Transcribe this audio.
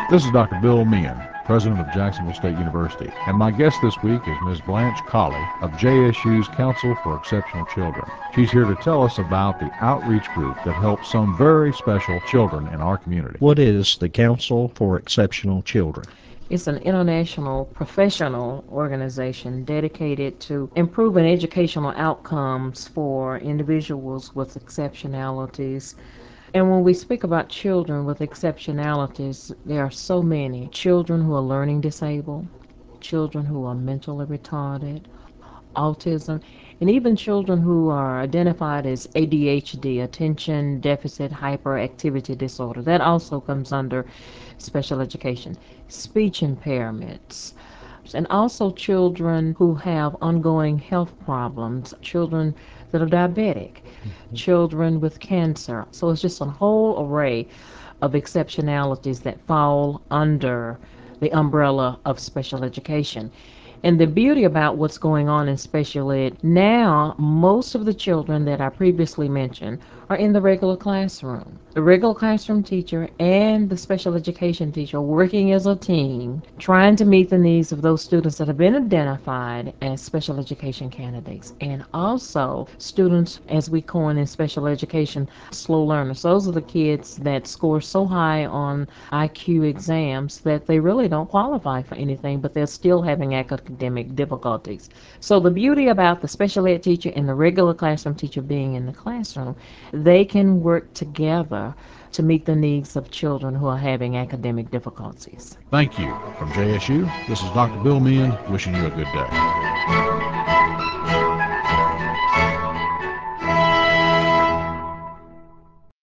This is Dr. Bill Meehan, president of Jacksonville State University, and my guest this week is Ms. Blanche Colley of JSU's Council for Exceptional Children. She's here to tell us about the outreach group that helps some very special children in our community. What is the Council for Exceptional Children? It's an international professional organization dedicated to improving educational outcomes for individuals with exceptionalities. And when we speak about children with exceptionalities, there are so many. Children who are learning disabled, children who are mentally retarded, autism, and even children who are identified as ADHD, attention deficit hyperactivity disorder. That also comes under special education. Speech impairments, and also children who have ongoing health problems, children that are diabetic, children with cancer. So it's just a whole array of exceptionalities that fall under the umbrella of special education. And the beauty about what's going on in special ed now, most of the children that I previously mentioned are in the regular classroom. The regular classroom teacher and the special education teacher working as a team, trying to meet the needs of those students that have been identified as special education candidates. And also students, as we coin in special education, slow learners. Those are the kids that score so high on IQ exams that they really don't qualify for anything, but they're still having academic difficulties. So the beauty about the special ed teacher and the regular classroom teacher being in the classroom, they can work together to meet the needs of children who are having academic difficulties. Thank you. From JSU, this is Dr. Bill Meehan wishing you a good day.